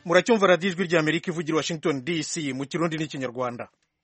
muracyumva radiyo ijwi rya Amerika ivugira Washington DC mu Kirundi n'Ikinyarwanda.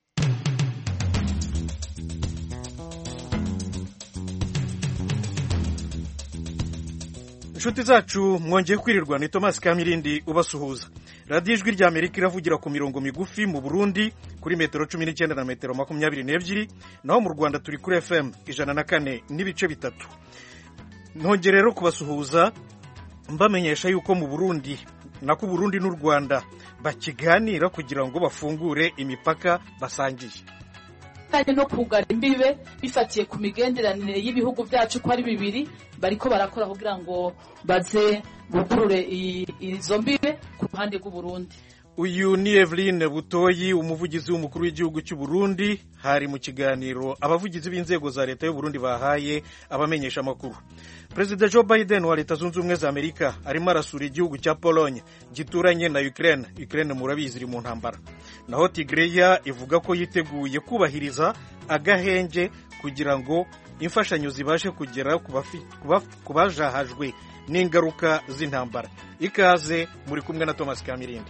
Inshuti zacu mwongeye kwirirwa, ni Thomas Kamirindi ubasuhuza. Radiyo ijwi rya Amerika iravugira ku mirongo migufi mu Burundi kuri metero 19 na metero 22, naho mu Rwanda turi kuri FM 104 n'ibice bitatu. Ntongere rero kubasuhuza mbamenyesha yuko mu Burundi nako Burundi n'u Rwanda bakiganira kugira ngo bafungure imipaka basangiye no kugara imbibe bifatiye ku migenderanire y'ibihugu byacu ko ari bibiri, bariko barakora kugira ngo baze bugurure izo mbibe ku ruhande rw'u Burundi. Uyu ni Eveline Butoyi, umuvugizi w'umukuru w'igihugu cy'u Burundi, hari mu kiganiro abavugizi b'inzego za leta y'u Burundi bahaye abamenyesha amakuru. President Joe Biden wa Leta Zunze Ubumwe za Amerika arimo arasura igihugu cya Pologne gituranye na Ukraine. Ukraine murabizi iri mu ntambara. Naho Tigreya ivuga ko yiteguye kubahiriza agahenge kugira ngo imfashanyo zibashe kugera ku bajahajwe n'ingaruka z'intambara. Ikaze, muri kumwe na Thomas Kamirindi.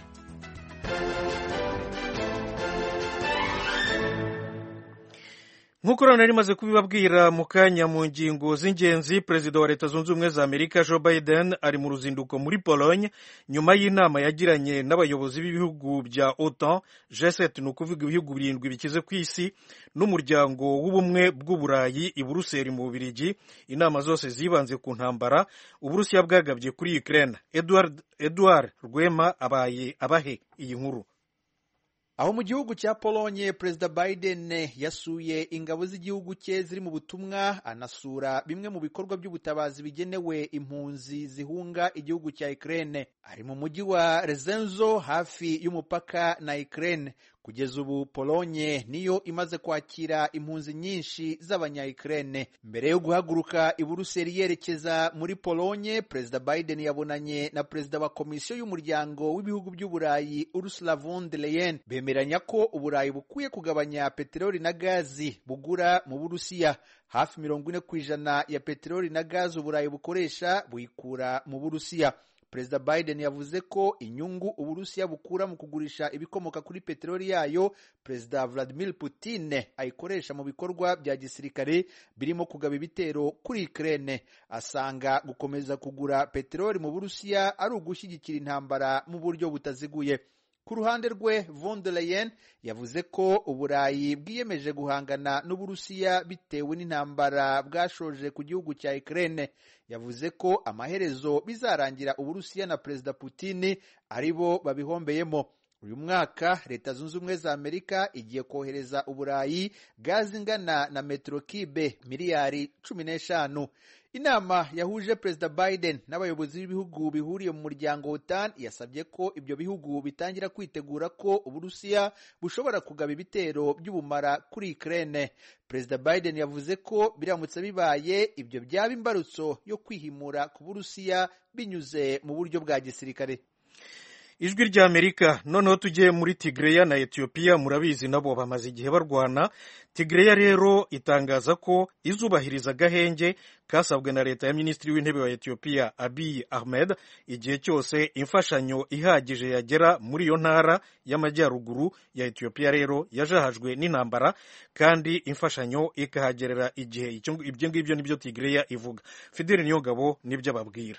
Nk'uko nari maze kubibabwira mu kanya mu ngingo z'ingenzi, Perezida wa Leta Zunze Ubumwe za Amerika Joe Biden ari mu ruzinduko muri Pologne nyuma y'inama yagiranye n'abayobozi b'ibihugu bya OTAN G7, ni ukuvuga ibihugu birindwi bikize ku isi, n'umuryango w'ubumwe bw'Uburayi i Buruseli mu Bubiligi. Inama zose zibanze ku ntambara Uburusiya bwagabye kuri Ukraine. Edward Rwema abahe iyi nkuru. Aho mu gihugu cya Pologne, Perezida Biden yasuye ingabo z'igihugu cye ziri mu butumwa, anasura bimwe mu bikorwa by'ubutabazi bigenewe impunzi zihunga igihugu cya Ukraine. Ari mu mujyi wa Rezenzo hafi y'umupaka na Ukraine. Kugeza ubu Pologne niyo imaze kwakira impunzi nyinshi z'abanya-Ukraine. Mbere yo guhaguruka i Buruseli yerekeza muri Pologne, Perezida Biden yabonanye na Perezida wa Komisiyo y'Umuryango w'ibihugu by'Uburayi Ursula von der Leyen. Bemeranya ko Uburayi bukwiye kugabanya peteroli na gazi bugura mu Burusiya. Hafi 40% ya peteroli na gazi Uburayi bukoresha buyikura mu Burusiya. Perezida Biden yavuze ko inyungu Uburusiya bukura mu kugurisha ibikomoka kuri peteroli yayo Perezida Vladimir Putin ayikoresha mu bikorwa bya gisirikare birimo kugaba ibitero kuri Ukraine. Asanga gukomeza kugura peteroli mu Burusiya ari ugushyigikira intambara mu buryo butaziguye. Ku ruhande rwe, von der Leyen yavuze ko Uburayi bwiyemeje guhangana n'Uburusiya bitewe n'intambara bwashoje ku gihugu cya Ukraine. Yavuze ko amaherezo bizarangira Uburusiya na Perezida Putin aribo babihombeyemo. Uyu mwaka Leta Zunze Ubumwe za Amerika igiye kohereza Uburayi gazi ingana na metero kibe miliyari 15. Inama yahuje Perezida Biden n'abayobozi b'ibihugu bihuriye mu muryango OTAN yasabye ko ibyo bihugu bitangira kwitegura ko Uburusiya bushobora kugaba ibitero by'ubumara kuri Ukraine. Perezida Biden yavuze ko biramutse bibaye ibyo byaba imbarutso yo kwihimura ku Burusiya binyuze mu buryo bwa gisirikare. Ijwi rya Amerika. Noneho tugiye muri Tigreya na Ethiopia, murabizi nabo bamaze igihe barwana. Tigreya rero itangaza ko izubahiriza agahenge kasabwe na leta ya Minisitiri w'Intebe wa Ethiopia Abiy Ahmed igihe cyose imfashanyo ihagije yagera muri iyo ntara y'amajyaruguru ya Ethiopia rero yajahajwe n'intambara, kandi imfashanyo ikahagerera igihe. Ibyo ngibyo nibyo Tigreya ivuga. Fidel Niyongabo nibyo ababwira.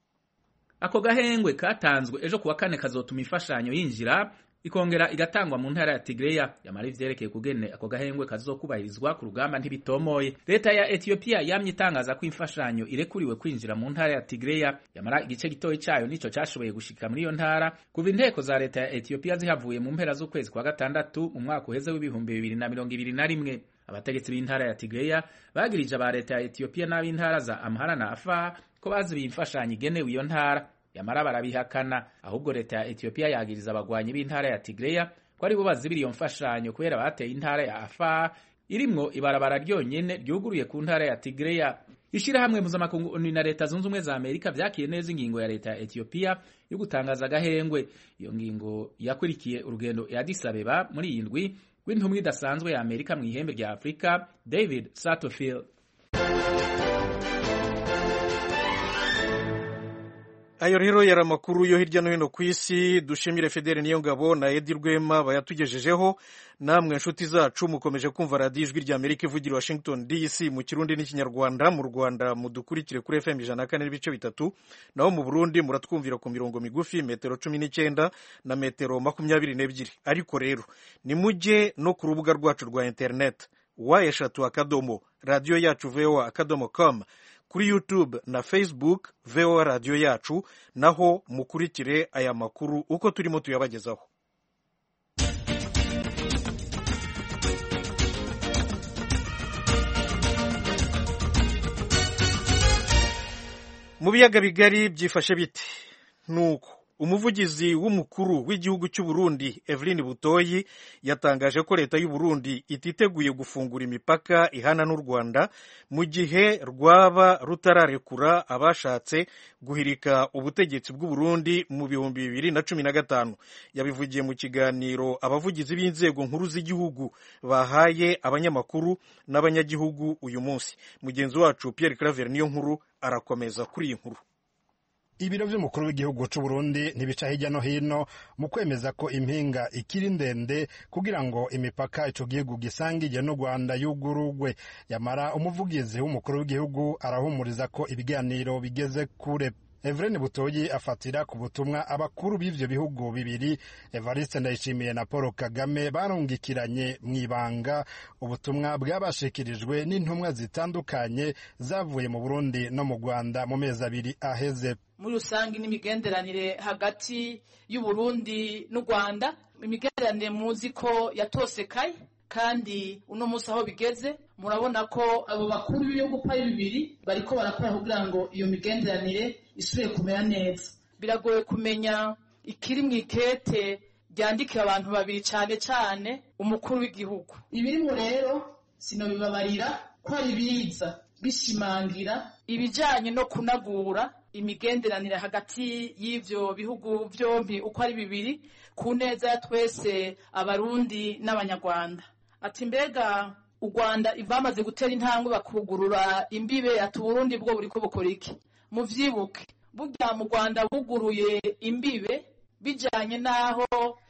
Ako gahengwe katanzwe ejo kuwa kane kazotuma imfashanyo yinjira ikongera igatangwa mu ntara ya Tigreya. Yamara ivyerekeye kugene ako gahengwe kazokubahirizwa ku rugamba ntibitomoye. Leta ya Ethiopia yamye itangaza ko imfashanyo irekuriwe kwinjira mu ntara ya Tigreya. Yamara igice gitoyi cayo nico cashoboye gushika muri iyo ntara kuva inteko za leta ya Ethiopia zihavuye mu mpera z'ukwezi kwa gatandatu mu mwaka uheze w'ibihumbi 2021. Abategetsi b'intara ya Tigreya bagirije aba leta ya Ethiopia n'ab'intara za Amhara na Afar ko bazibiye imfashanyo igenewe iyo ntara. Yamara barabihakana. Ahubwo leta ya Ethiopia yagiriza abagwanyi b'intara ya Tigreya ko ari bo bazibira iyo mfashanyo kubera bateye intara ya Afar irimwo ibarabara ryonyene ryuguruye ku ntara ya Tigreya. Ishirahamwe mpuzamakungu na Leta Zunze Ubumwe za Amerika vyakiye neza ingingo ya leta ya Ethiopia yo gutangaza agahengwe. Iyo ngingo yakurikiye urugendo ya Addis Abeba muri iyi ndwi w'intumwa idasanzwe ya Amerika mu ihembe rya Afrika David Satterfield. ayo rero yari amakuru yo hirya no hino ku isi. Dushimire Fidele Niyongabo na Edi Rwema bayatugejejeho. Namwe nshuti zacu mukomeje kumva radiyo ijwi rya Amerika ivugira Washington DC mu Kirundi n'Ikinyarwanda. Mu Rwanda mudukurikire kuri FM 104.3, naho mu Burundi muratwumvira ku mirongo migufi metero 19 na metero 22. Ariko rero nimujye no ku rubuga rwacu rwa internet eshatu radio yacu voa.com, kuri YouTube na Facebook VOA radio yacu, naho mukurikire aya makuru uko turimo tuyabagezaho. Mu biyaga bigari byifashe bite? Nuko umuvugizi w'umukuru w'igihugu cy'u Burundi Evelyn Butoyi yatangaje ko leta y'u Burundi ititeguye gufungura imipaka ihana n'u Rwanda mu gihe rwaba rutararekura abashatse guhirika ubutegetsi bw'u Burundi mu 2015. Yabivugiye mu kiganiro abavugizi b'inzego nkuru z'igihugu bahaye abanyamakuru n'abanyagihugu uyu munsi. Mugenzi wacu Pierre Claver niyo nkuru arakomeza kuri iyi nkuru. Ibiro by'umukuru w'igihugu cy'u Burundi ntibica hirya no hino mu kwemeza ko impinga ikiri ndende kugira ngo imipaka ico gihugu gisangije n'u Rwanda yugurugwe. Yamara umuvugizi w'umukuru w'igihugu arahumuriza ko ibiganiro bigeze kure. Evelyn Butoyi afatira ku butumwa abakuru b'ivyo bihugu bibiri Evariste Ndayishimiye na Paul Kagame barungikiranye mwibanga, ubutumwa bwabashikirijwe n'intumwa zitandukanye zavuye mu Burundi no mu Rwanda mu mezi abiri aheze. Muri rusangi n'imigenderanire hagati y'u Burundi n'u Rwanda, imigenderanire muzi ko yatosekaye, kandi uno munsi aho bigeze murabona ko abo bakuru b'ibihugu ko ari bibiri bariko barakora kugira ngo iyo migenderanire isubire kumera neza. Biragoye kumenya ikiri mu ikete ryandikira abantu babiri cyane cyane umukuru w'igihugu. Ibirimo rero sinobibabarira ko ari biza bishimangira ibijanye no kunagura imigenderanire hagati y'ivyo bihugu byombi uko ari bibiri ku neza ya twese abarundi n'abanyarwanda. Ati mbega u Rwanda bamaze gutera intambwe bakugurura imbibe, ati Burundi bwo buriko bukora iki? Muvyibuke burya mu Rwanda buguruye imbibe bijanye naho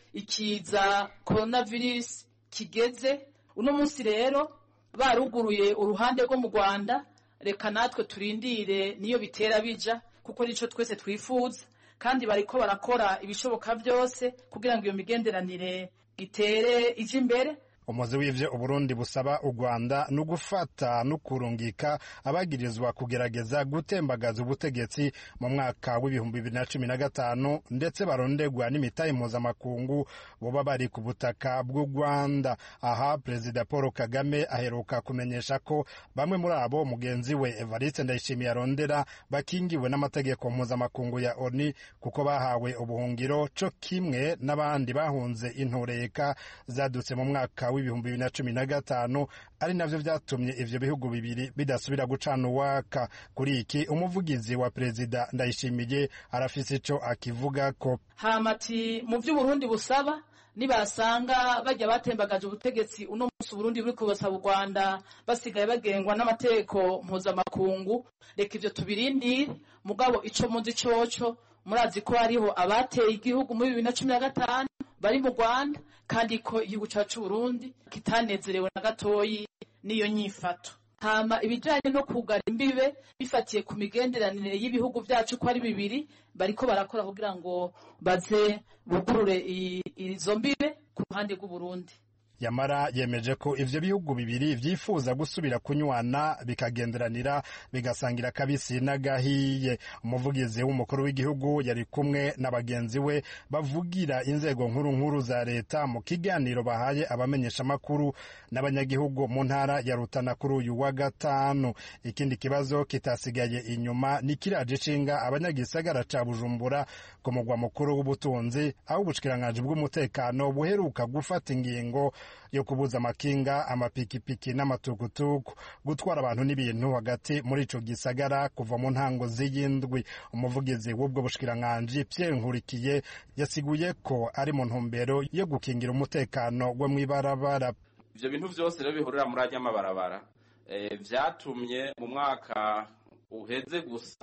ikiza coronavirus kigeze. Uno munsi rero baruguruye uruhande rwo mu Rwanda, reka natwe turindire niyo bitera bija, kuko nico twese twifuza, kandi bariko barakora ibishoboka byose kugira ngo iyo migenderanire itere ije imbere. Umuzi w'ivyo Uburundi busaba u Rwanda no gufata no kurungika abagirizwa kugerageza gutembagaza ubutegetsi mu mwaka w'2015 ndetse barondegwa n'imitahe mpuzamakungu boba bari ku butaka bw'u Rwanda. Aha Perezida Paul Kagame aheruka kumenyesha ko bamwe muri abo mugenzi we Evariste Ndayishimiye arondera bakingiwe n'amategeko mpuzamakungu ya ONU kuko bahawe ubuhungiro co kimwe n'abandi bahunze intureka zadutse mu mwaka 2015, ari navyo vyatumye ivyo bihugu bibiri bidasubira gucana uwaka. Kuri iki umuvugizi wa Perezida Ndayishimiye arafise ico akivuga ko hamati mu vyo Burundi busaba nibasanga bajya batembagaje ubutegetsi uno munsi Burundi buri kubasaba u Rwanda basigaye bagengwa n'amategeko mpuzamakungu, reka ivyo tubirindire. Mugabo ico muzi coco murazi ko hariho abateye igihugu muri 2015 bari mu Rwanda, kandi ko igihugu cyacu Burundi kitanezerewe na gatoyi niyo nyifato. Hama ibijanye no kugara imbibe bifatiye ku migenderanire y'ibihugu byacu ko ari bibiri bariko barakora kugira ngo baze bugurure izo mbibe ku ruhande rw'u Burundi. Yamara yemeje ko ivyo bihugu bibiri vyifuza gusubira kunywana bikagenderanira bigasangira kabisi n'agahiye. Umuvugizi w'umukuru w'igihugu yari kumwe n'abagenzi we bavugira inzego nkuru za leta mu kiganiro bahaye abamenyesha makuru n'abanyagihugu mu ntara ya Rutana kuri uyu wa gatanu. Ikindi kibazo kitasigaye inyuma ni kiraje cinga abanyagisagara ca Bujumbura ku mugwa mukuru w'ubutunzi, aho ubushikiranganje bw'umutekano buheruka gufata ingingo yo kubuza amakinga, amapikipiki n'amatukutuku gutwara abantu n'ibintu hagati muri ico gisagara kuva mu ntango z'iyindwi. Umuvugizi w'ubwo bushikiranganje Pierre Nkurikiye yasiguye ko ari mu ntumbero yo gukingira umutekano we mw'ibarabara. Ivyo bintu vyose rero bihurira muri ajya mabarabara vyatumye mu mwaka uheze gusa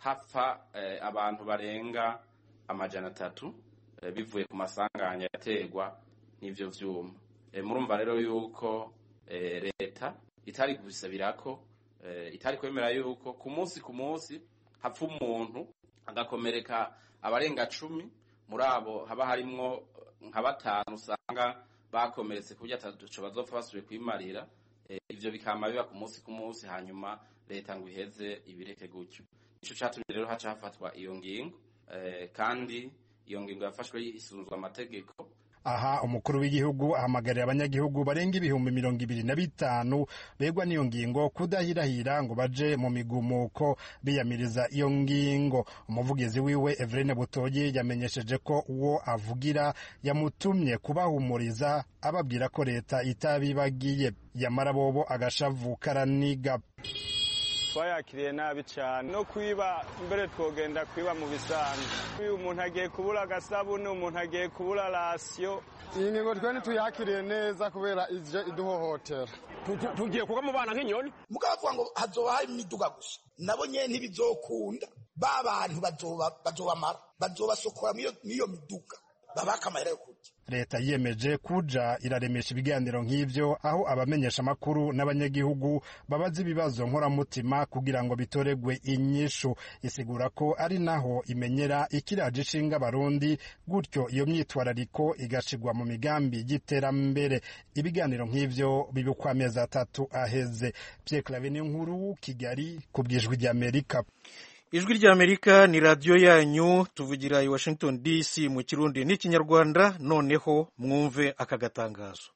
hapfa abantu barenga 300 bivuye ku masanganya yategwa n'ivyo vyuma. Murumva rero yuko leta itari kubisabirako, itari kwemera yuko ku munsi hapfa umuntu agakomereka abarenga 10, muri abo haba harimwo nka 5 usanga bakomeretse kuburyo ataco bazopfa basubiye kwimarira. Ivyo bikama biba ku munsi hanyuma leta ngo iheze ibireke gutyo. Ico catumye rero haca hafatwa iyo ngingo, kandi iyo ngingo yafashwe isunzwe amategeko. Aha umukuru w'igihugu ahamagarira abanyagihugu barenga 25,000 begwa n'iyo ngingo kudahirahira ngo baje mu migumuko biyamiriza iyo ngingo. Umuvugizi wiwe Evrene Butoyi yamenyesheje ko uwo avugira yamutumye kubahumuriza ababwira ko leta itabibagiye, yamara bobo agashavu karaniga. Twayakiriye nabi cyane no kwiba mbere twogenda kwiba mu bisanzwe. Uyu umuntu agiye kubura agasabune, umuntu agiye kubura rasiyo. Iyi ngingo twene tuyakiriye neza kubera ije iduhohotera. Tugiye kuga mu bana nk'inyoni. Mukavuga ngo hazoba hari imiduga gusa. Nabo nyene ntibizokunda. Ba bantu bazobamara, bazobasokora miyo miduga. Babakamara yo kurya. Leta yiyemeje kuja iraremesha ibiganiro nk'ivyo aho abamenyesha makuru n'abanyagihugu babaza ibibazo nkoramutima kugira ngo bitoregwe inyishu. Isigura ko ari naho imenyera ikiraje ishinga Barundi, gutyo iyo myitwarariko igashigwa mu migambi y'iterambere. Ibiganiro nk'ivyo bibukwa amezi 3 aheze. Pierre Claver Nkuru, Kigali, kubwijwi rya Amerika. Ijwi rya Amerika ni radio yanyu, tuvugira i Washington DC mu Kirundi n'Ikinyarwanda. Noneho mwumve aka gatangazo.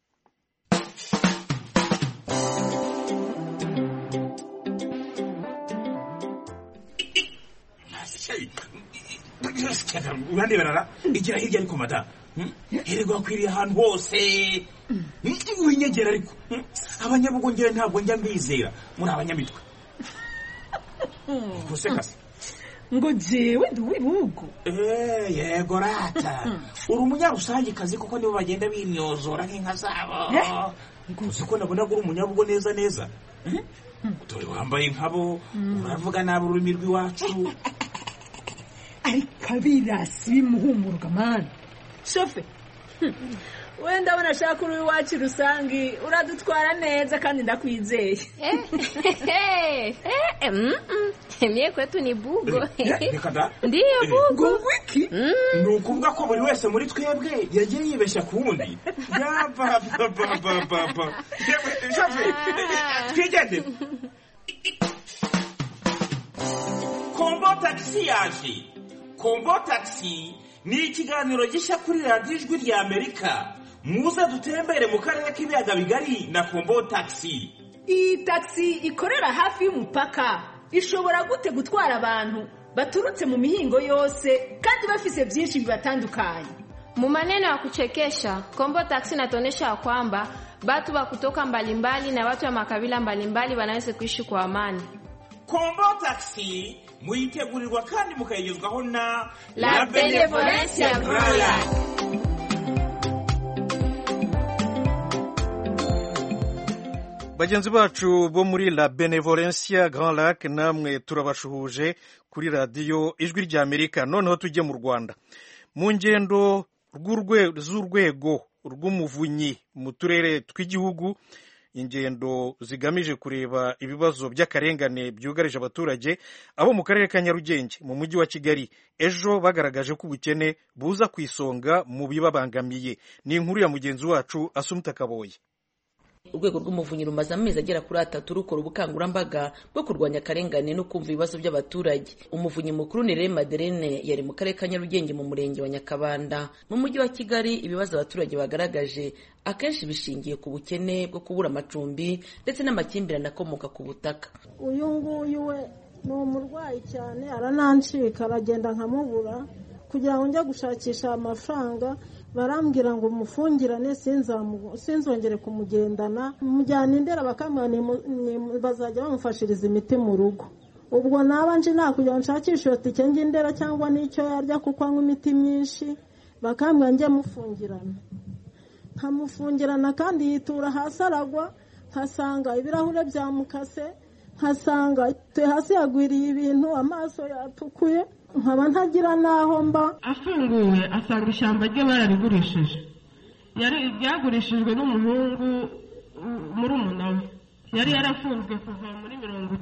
Urande barara igira hirya ariko mata. Herego akwiriye ahantu hose. Winyegera ariko. Abanyabugongera ntabwo njya mbizera. Muri abanyamitwe. Kusekasi. Ngo jewe nduwibugo. Yego rata. Uri umunyarusangi kazi kuko nibo bagenda bimyozora nk'inka zabo. Nguzi ko nabona guri umunyabugo neza. Dore wambaye nkabo, uravuga nabi ururimi rw'iwacu. Ariko birasi bimuhumurwa man. Shofe. Wenda abona shaka uri iwacu rusangi uradutwara neza kandi ndakwizeye. Mie kwetu ni bugo. Ndiyo bugo. Wiki? Nukuvuga ko buri wese muri twebwe yagiye yibeshya kuwundi. Ya baba. Shofe. Twigende. Kombo taxi yaje. Kombo taxi ni ikiganiro gishya kuri radio Ijwi rya Amerika. Muze dutembere mu karere k'ibiyaga bigari na Kombo taxi. Iyi taxi ikorera hafi y'umupaka. Ishobora gute gutwara abantu baturutse mu mihingo yose kandi bafise byinshi bibatandukanye. Mu maneno ya kuchekesha, Kombo taxi inatuonesha kwamba watu wa kutoka mbalimbali na watu wa makabila mbalimbali wanaweza kuishi kwa amani. Kombo taxi muitegurirwa kandi mukayigezwaho na La Benevolencia Royal. Bagenzi bacu bo muri La Benevolencia Grand Lac, namwe turabashuhuje kuri radio Ijwi rya Amerika. Noneho tujye mu Rwanda. Mu ngendo z'urwego rw'umuvunyi mu turere tw'igihugu, ingendo zigamije kureba ibibazo by'akarengane byugarije abaturage, abo mu karere ka Nyarugenge mu mujyi wa Kigali ejo bagaragaje ko ubukene buza ku isonga mu bibabangamiye. Ni inkuru ya mugenzi wacu Asumta Kaboye. Urwego rw'umuvunyi rumaze amezi agera kuri 3 rukora ubukangurambaga bwo kurwanya akarengane no kumva ibibazo by'abaturage. Umuvunyi mukuru ni Madeleine yari mu karere ka Nyarugenge mu murenge wa Nyakabanda mu mujyi wa Kigali. Ibibazo abaturage bagaragaje akenshi bishingiye ku bukene bwo kubura amacumbi ndetse n'amakimbirane akomoka ku butaka. Uyu nguyu we ni umurwayi cyane, aranancika aragenda nkamubura kugira ngo njya gushakisha amafaranga. Barambwira ngo mufungirane sinzongere kumugendana, mujyana Indera bakamwana bazajya bamufashiriza imiti mu rugo. Ubwo nabanje nakugira nshakisha iyo tike Indera cyangwa n'icyo yarya kuko anywa imiti myinshi, bakamwana njye mufungirana. Nkamufungirana kandi yitura hasi aragwa, nkasanga ibirahure byamukase, nkasanga hasi yagwiriye ibintu, amaso yatukuye, nkaba ntagira n'aho mba. Afunguwe asanga ishyamba rye bararigurishije, ryagurishijwe n'umuhungu murumuna we, yari yarafunzwe kuva muri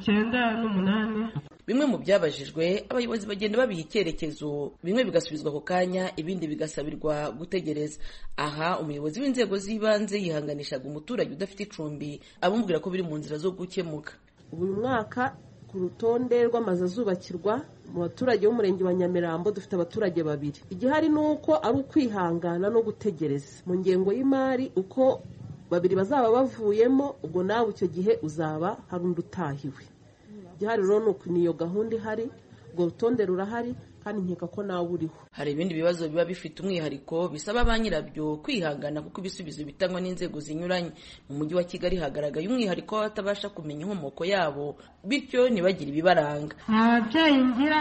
1998. Bimwe mu byabajijwe abayobozi bagenda babiha icyerekezo, bimwe bigasubizwa ako kanya, ibindi bigasabirwa gutegereza. Aha umuyobozi w'inzego z'ibanze yihanganishaga umuturage udafite icumbi, abumvira ko biri mu nzira zo gukemuka. Uyu mwaka ku rutonde rw'amazu azubakirwa mu baturage b'umurenge wa Nyamirambo dufite abaturage 2. Igihari nuko ari ukwihangana no gutegereza mu ngengo y'imari, uko 2 bazaba bavuyemo, ubwo nawe icyo gihe uzaba hari undi utahiwe. Igihari rero nuko niyo gahunda ihari, ubwo rutonde rurahari, kandi nkeka ko nawe uriho. Hari ibindi bibazo biba bifite umwihariko bisaba ba nyirabyo kwihangana, kuko ibisubizo bitangwa n'inzego zinyuranye. Mu mujyi wa Kigali hagaragaye umwihariko w'abatabasha kumenya inkomoko yabo, bityo ntibagire ibibaranga. Ababyeyi ngira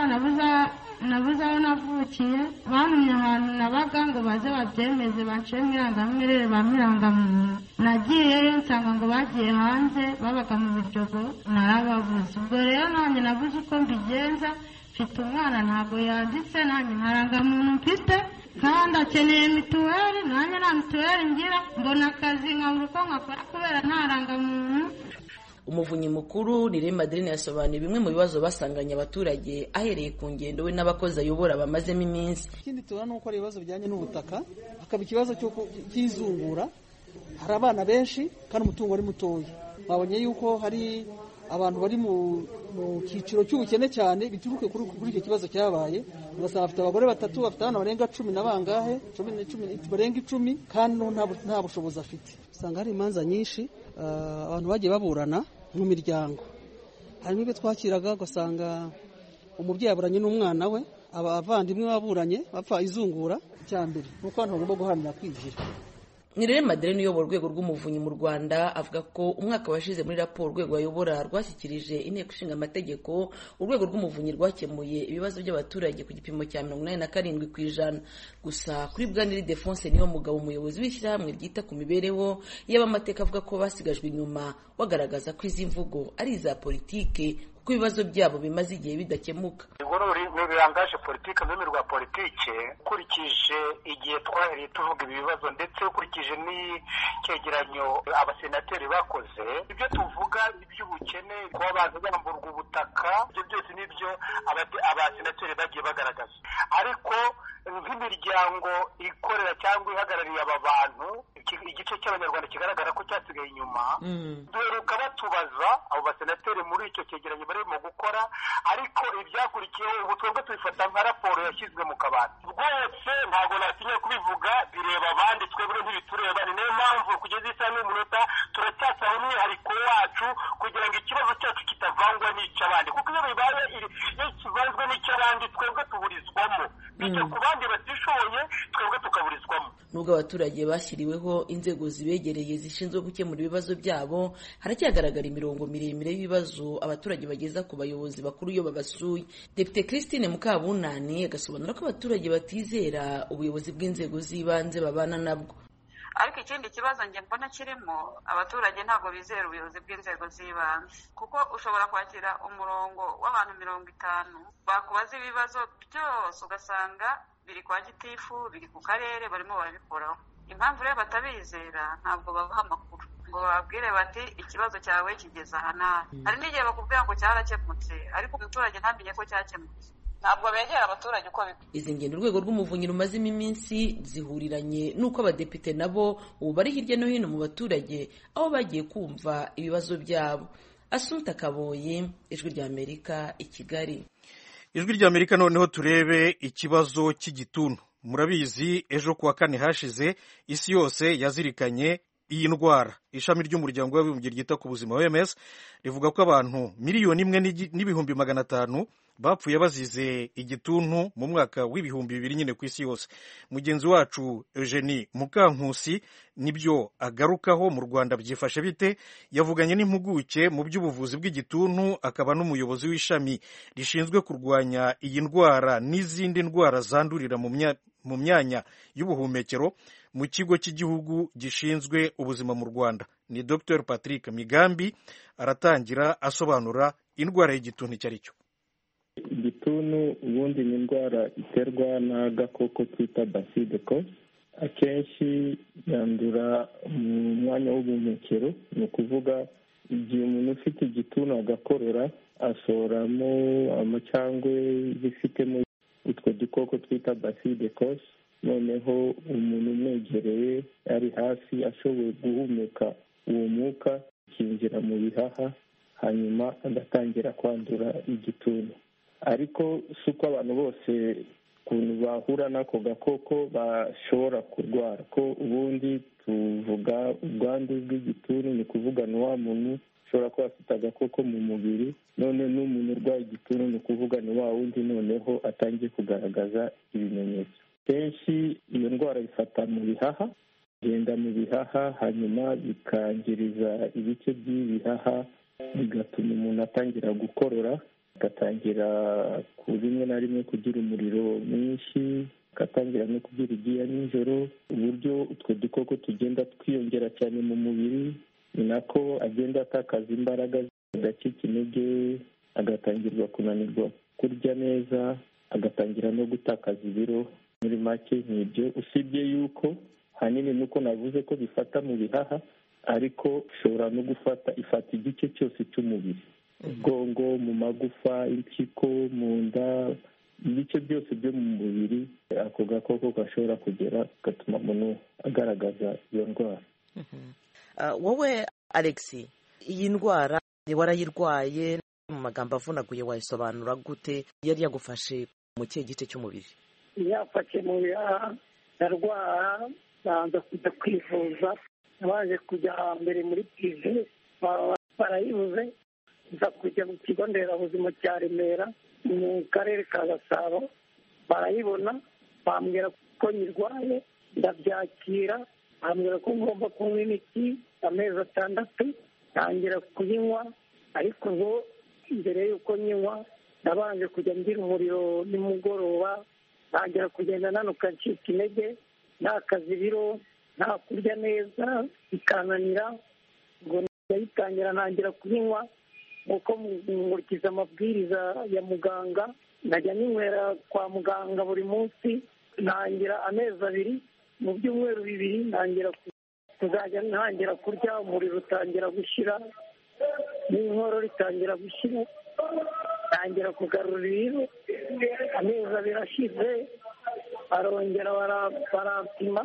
nabuze aho navukiye, bantumye ahantu nabaga ngo baze babyemeze, baciye mirangamirere ba mirangamuntu. Nagiyeyo nsanga ngo bagiye hanze, babaga mu Biryogo, narababuze. Ubwo rero nanjye nabuze uko mbigenza, mfite umwana ntabwo yanditse, nanjye ntarangamuntu mfite, kandi akeneye mituweli, nanjye nta mituweli ngira, mbona akazi nkabura uko nkakora kubera ntarangamuntu. Umuvunyi mukuru Nirema Adeline yasobanuye bimwe mu bibazo basanganye abaturage, ahereye ku ngendo we n'abakozi ayobora bamazemo iminsi. Ikindi tubona nuko ari ibibazo bijyanye n'ubutaka, hakaba ikibazo cy'izungura. Hari abana benshi kandi umutungo ari mutoya. Babonye yuko hari abantu bari mu kiciro cy'ubukene cyane bituruke kuri icyo kibazo cyabaye. Ugasanga bafite abagore 3, bafite abana barenga 10 na bangahe, 10 barenga 10, kandi nta bushobozi afite. Usanga hari imanza nyinshi abantu bagiye baburana mu miryango. Harimo ibyo twakiraga, ugasanga umubyeyi aburanye n'umwana we, abavandimwe baburanye bapfa izungura. Cyambere nuko abantu bagomba guharanira kwigira. Nirema Adeline uyobora urwego rw'umuvunyi mu Rwanda avuga ko umwaka washize muri raporo urwego ayobora rwashyikirije inteko ishinga amategeko, urwego rw'umuvunyi rwakemuye ibibazo by'abaturage ku gipimo cya 87%. Gusa kuri Bwaniri Defonse niyo mugabo umuyobozi w'ishyirahamwe ryita ku mibereho y'abamateka avuga ko basigajwe inyuma, wagaragaza ko izi mvugo ari iza politike, kuko ibibazo byabo bimaze igihe bidakemuka. Birangaje politike mu rwa politike, ukurikije igihe twahereye tuvuga ibibazo ndetse ukurikije n'icyegeranyo abasenateri bakoze, ibyo tuvuga iby'ubukene, kuba abantu bamburwa ubutaka, ibyo byose nibyo abasenateri bagiye bagaragaza. Ariko nk'imiryango ikorera cyangwa ihagarariye aba bantu, igice cy'abanyarwanda kigaragara ko cyasigaye inyuma, duheruka batubaza abo basenateri muri icyo cyegeranyo barimo gukora, ariko ibyakurikiyeho ubu twebwe tubifata nka raporo yashyizwe mu kabati. Rwose ntabwo natinya kubivuga, bireba abandi, twebwe ntibitureba. Ni nayo mpamvu kugeza isaha n'umunota turacyasaba umwihariko wacu kugira ngo ikibazo cyacu kitavangwa n'icy'abandi, kuko iyo bibaye iyo kivanzwe n'icy'abandi twebwe tuburizwamo, bityo ku bandi batishoboye twebwe tukaburizwamo. Nubwo abaturage bashyiriweho inzego zibegereye zishinzwe gukemura ibibazo byabo, haracyagaragara imirongo miremire y'ibibazo abaturage bageza ku bayobozi bakuru iyo babasuye. Depite Christine Mukabunani agasobanura ko abaturage batizera ubuyobozi bw'inzego z'ibanze babana nabwo. Ariko ikindi kibazo nge mbona kirimo, abaturage ntabwo bizera ubuyobozi bw'inzego z'ibanze, kuko ushobora kwakira umurongo w'abantu 50 bakubaza ibibazo byose ugasanga biri kwa gitifu, biri ku karere, barimo barabikoraho. Impamvu rero batabizera, ntabwo babaha amakuru ngo babwire bati ikibazo cyawe kigeze aha n'aha. Hari n'igihe bakubwira ngo cyarakemutse, ariko umuturage ntamenye ko cyakemutse. Ntabwo begera abaturage uko bikwiye. Izi ngendo urwego rw'umuvunyi rumazemo iminsi zihuriranye n'uko abadepite nabo ubu bari hirya no hino mu baturage, aho bagiye kumva ibibazo byabo. Asumta Kaboyi, Ijwi ry'Amerika, i Kigali. Ijwi ry'Amerika noneho turebe ikibazo cy'igituntu. Murabizi ejo kuwa 4 hashize isi yose yazirikanye iyi ndwara. Ishami ry'umuryango w'abibumbye ryita ku buzima OMS rivuga ko abantu 1,500,000 bapfuye bazize igituntu mu mwaka w'ibihumbi bibiri nyine ku isi yose. Mugenzi wacu Eugenie Mukankusi nibyo agarukaho. mu Rwanda byifashe bite? Yavuganye n'impuguke mu by'ubuvuzi bw'igituntu akaba n'umuyobozi w'ishami rishinzwe kurwanya iyi ndwara n'izindi ndwara zandurira mu myanya y'ubuhumekero mu kigo cy'igihugu gishinzwe ubuzima mu Rwanda. Ni Dr Patrick Migambi aratangira asobanura indwara y'igituntu icyo ari cyo. Igituntu ubundi ni indwara iterwa n'agakoko twita basilikos. Akenshi yandura mu mwanya w'ubuhumekero, ni ukuvuga igihe umuntu ufite igituntu agakorora asohoramo amacandwe zifitemo utwo dukoko twita basilikos. Noneho umuntu umwegereye ari hafi ashoboye guhumeka uwo mwuka ukinjira mu bihaha, hanyuma agatangira kwandura igituntu. Ariko si uko abantu bose ukuntu bahura n'ako gakoko bashobora kurwara, ko ubundi tuvuga ubwandu bw'igituntu, ni ukuvuga ni wa muntu ushobora kuba afite agakoko mu mubiri, none n'umuntu urwaye igituntu ni ukuvuga ni wa wundi noneho atangiye kugaragaza ibimenyetso. Kenshi iyo ndwara ifata mu bihaha, igenda mu bihaha hanyuma bikangiriza ibice by'ibihaha, bigatuma umuntu atangira gukorora, agatangira rimwe na rimwe kugira umuriro mwinshi, agatangira no kugira ibyuya nijoro. Uburyo utwo dukoko tugenda twiyongera cyane mu mubiri, ni nako agenda atakaza imbaraga, agacika intege, agatangirwa kunanirwa kurya neza, agatangira no gutakaza ibiro. Muri make nk'ibyo, usibye yuko hanini nuko navuze ko bifata mu bihaha, ariko ishobora no ifata igice cyose cy'umubiri, ubwongo, mu magufa, impyiko, mu nda, ibice byose byo mu mubiri ako gakoko gashobora kugera gatuma umuntu agaragaza iyo ndwara. Wowe Alex, iyi ndwara warayirwaye, mu magambo avunaguye wayisobanura gute? Yari yagufashe mu kihe gice cy'umubiri? Yafashe mu bihaha, ndarwara, banza kujya kwivuza, nabaje kujya mbere muri prive barayibuze, nza kujya mu kigo nderabuzima cya Remera mu karere ka Gasabo, barayibona, bambwira ko nyirwaye, ndabyakira, bambwira ko ngomba kunywa imiti amezi 6, ntangira kuyinywa. Ariko ngo mbere y'uko nyinywa nabanje kujya ngira umuriro nimugoroba, ntangira kugenda nanuka ncika intege, ntakaza ibiro, nta kurya neza, bikananira. Ngo ndayitangira ntangira kuyinywa nk'uko nkurikiza amabwiriza ya muganga, nkajya ninywera kwa muganga buri munsi. Ntangira amezi 2, mu byumweru 2 ntangira kuzajya ntangira kurya, umuriro utangira gushira, n'inkorora itangira gushira, ntangira kugarura ibiro. Amezi 2 ashize barongera barapima,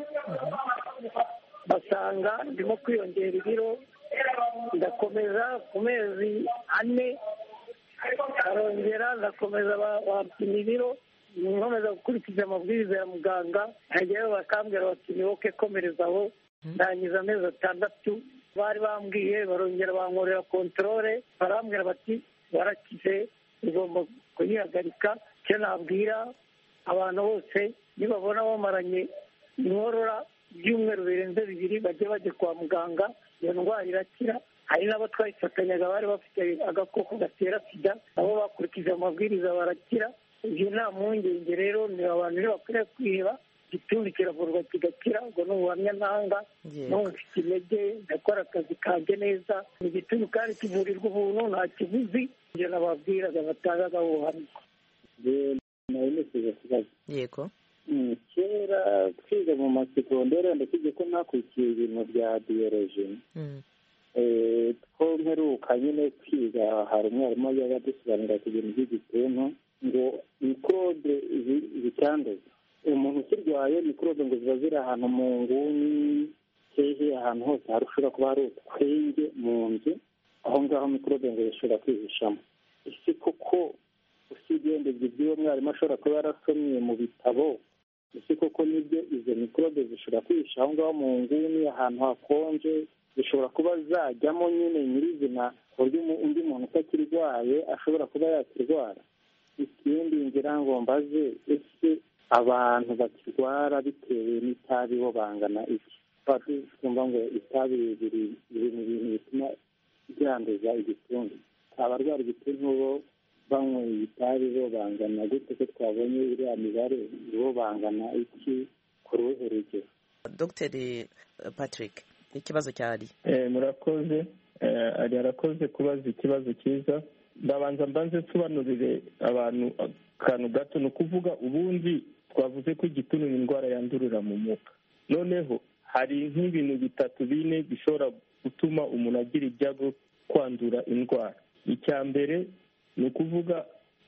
basanga ndimo kwiyongera ibiro. Ndakomeza ku mezi 4, barongera ndakomeza bapima ibiro, nkomeza gukurikiza amabwiriza ya muganga. Hajyayo bakambwira bati ni wowe komereza aho. Ndangiza amezi 6, bari bambwiye, barongera bankorera kontorore, barambwira bati warakize, ugomba kuyihagarika. Icyo nabwira abantu bose, nibabona bamaranye inkorora ibyumweru birenze 2, bajye kwa muganga, iyo ndwara irakira. Hari n'abo twayifatanyaga bari bafite agakoko gatera sida, nabo bakurikije amabwiriza barakira. Ibyo nta mpungenge rero, ni abantu bakwiriye kwiheba. Igituntu kiravurwa kigakira, ubwo ni ubuhamya ntanga. N'ubu mfite intege, ndakora akazi kanjye neza. Igituntu kandi kivurirwa ubuntu, nta kiguzi. Ibyo nababwiraga batangaga ubuhamya. Yego. Kera twiga mu masegonderi ndakije ko nakurikiye ibintu bya biyoloji. Two mperuka nyine kwiga, hari umwarimu yabadusobanurira ku bintu by'igituntu, ngo mikorobe zitanduza. Umuntu ukirwaye mikorobe ngo ziba ziri ahantu mu nguni, hehe ahantu hose ushobora kuba hari utwenge mu nzu, aho ngaho mikorobe ngo zishobora kwihishamo. Ese koko usibye ndebye by'uwo mwarimu ashobora kuba yarasomye mu bitabo, ese koko nibyo izo mikorobe zishobora kwihisha aho ngaho mu nguni ahantu hakonje, zishobora kuba zajyamo nyine nyirizina ku buryo undi muntu utakirwaye ashobora kuba yakirwara? ikindi ngira ngo mbaze ese abantu bakirwara bitewe n'itabi bo bangana iki? Twumva ngo itabi biri mu bintu bituma ryanduza igituntu. Abarwara igituntu bo banyweye itabi bo bangana gute? Ko twabonye iriya mibare bo bangana iki ku ruhe rugero? Dr Patrick, ikibazo cyari murakoze. Arakoze kubaza ikibazo cyiza. Ndabanza mbanze nsobanurire abantu akantu gato. Ni ukuvuga ubundi twavuze ko igituntu ni indwara yandurira mu mwuka. Noneho hari nk'ibintu bitatu bine bishobora gutuma umuntu agira ibyago kwandura indwara. Icya mbere ni ukuvuga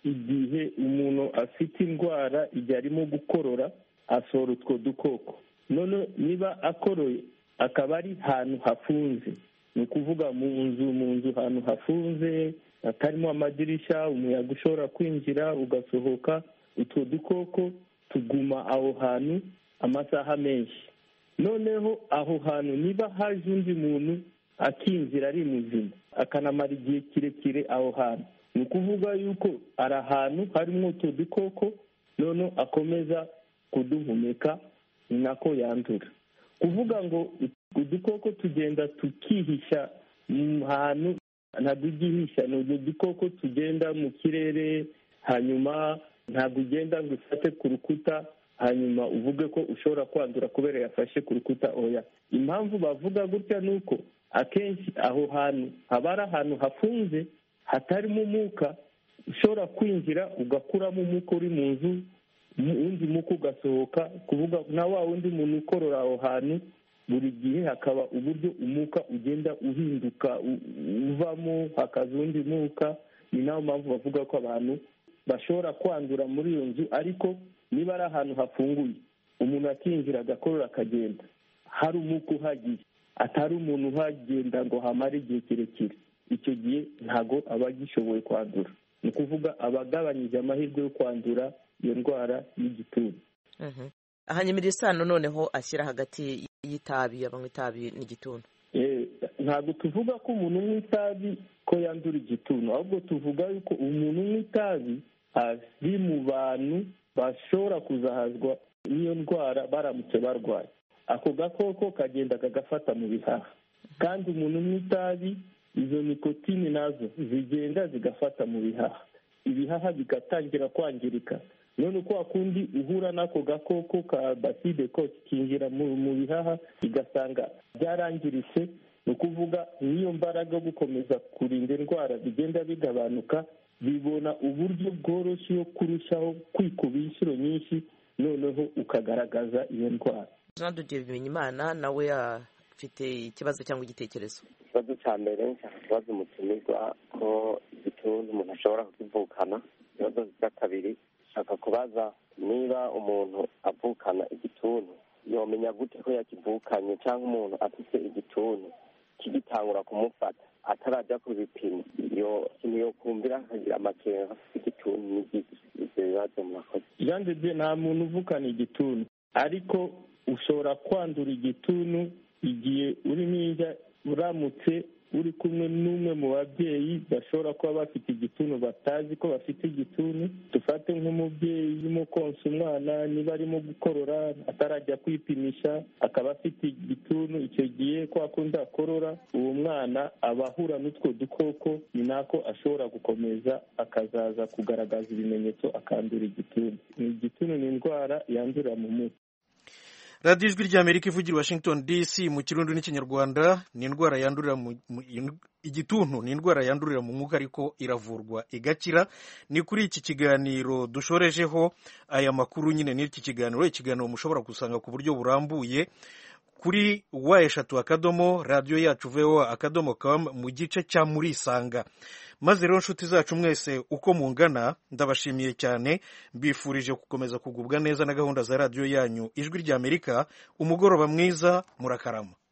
igihe umuntu afite indwara, igihe arimo gukorora asohora utwo dukoko. None niba akoroye akaba ari ahantu hafunze, ni ukuvuga mu nzu ahantu hafunze hatarimo amadirishya, umuyaga ushobora kwinjira ugasohoka, utwo dukoko tuguma aho hantu amasaha menshi. Noneho aho hantu niba haje undi muntu akinjira ari muzima akanamara igihe kirekire aho hantu, ni ukuvuga yuko ari ahantu harimo utwo dukoko, noneho akomeza kuduhumeka, ni nako yandura. Kuvuga ngo udukoko tugenda tukihisha mu hantu, ntabwo ugihisha, ni udukoko tugenda mu kirere, hanyuma ntabwo ugenda ngo ufate ku rukuta hanyuma uvuge ko ushobora kwandura kubera yafashe ku rukuta. Oya, impamvu bavuga gutya ni uko akenshi aho hantu haba ari ahantu hafunze hatarimo umwuka, ushobora kwinjira ugakuramo umwuka uri mu nzu, undi mwuka ugasohoka. Kuvuga na wa wundi muntu ukorora aho hantu, buri gihe hakaba uburyo umwuka ugenda uhinduka, uvamo hakaza undi mwuka. Ni nayo mpamvu bavuga ko abantu bashobora kwandura muri iyo nzu. Ariko niba ari ahantu hafunguye, umuntu akinjira agakorora akagenda, hari umwuka uhagiye, atari umuntu uhagenda ngo hamare igihe kirekire, icyo gihe ntago aba agishoboye kwandura. Ni ukuvuga abagabanyije amahirwe yo kwandura iyo ndwara y'igituntu. Hanyuma iri sano noneho ashyira hagati y'itabi, abanywa itabi n'igituntu. Ntabwo tuvuga ko umuntu unywa itabi ko yandura igituntu, ahubwo tuvuga yuko umuntu unywa itabi ari mu bantu bashobora kuzahazwa n'iyo ndwara baramutse barwaye. Ako gakoko kagenda kagafata mu bihaha, kandi umuntu unywa itabi izo nikotine nazo zigenda zigafata mu bihaha, ibihaha bigatangira kwangirika. None uko akundi uhura n'ako gakoko ka baside ko kinjira mu bihaha igasanga byarangiritse, ni ukuvuga n'iyo mbaraga yo gukomeza kurinda indwara bigenda bigabanuka, bibona uburyo bworoshye yo kurushaho kwikuba inshuro nyinshi, noneho ukagaragaza iyo ndwara. Jean de Dieu Bimenyimana nawe afite ikibazo cyangwa igitekerezo. Ikibazo cya mbere nshaka kubaza umutumirwa ko igituntu umuntu ashobora kukivukana. Ikibazo cya kabiri nshaka kubaza niba umuntu avukana igituntu yomenya gute ko yakivukanye, cyangwa umuntu afite igituntu kigitangura kumufata atarajya ku bipimo yo kumvira akagira amakenga igituntu n'igiki. Ibyo bibazo murakoze. Jean de Dieu, nta muntu uvukana igituntu, ariko ushobora kwandura igituntu igihe uri ninja uramutse uri kumwe n'umwe mu babyeyi bashobora kuba bafite igituntu batazi ko bafite igituntu. Dufate nk'umubyeyi urimo konsa umwana, niba arimo gukorora atarajya kwipimisha akaba afite igituntu, icyo gihe kwa kundi akorora uwo mwana aba ahura n'utwo dukoko, ni nako ashobora gukomeza akazaza kugaragaza ibimenyetso akandura igituntu. Igituntu ni indwara yandurira mu mwuka. radiyo ijwi ry'Amerika ivugira i Washington DC mu kirundi n'ikinyarwanda. Ni indwara yandurira igituntu ni indwara yandurira mu mwuka, ariko iravurwa igakira. Ni kuri iki kiganiro dushorejeho aya makuru nyine n'iki kiganiro mushobora gusanga ku buryo burambuye kuri wa#, radiyo yacu voa.com mu gice cya murisanga. Maze rero nshuti zacu mwese uko mungana, ndabashimiye cyane, mbifurije gukomeza kugubwa neza na gahunda za radiyo yanyu ijwi ry'Amerika. Umugoroba mwiza, murakarama.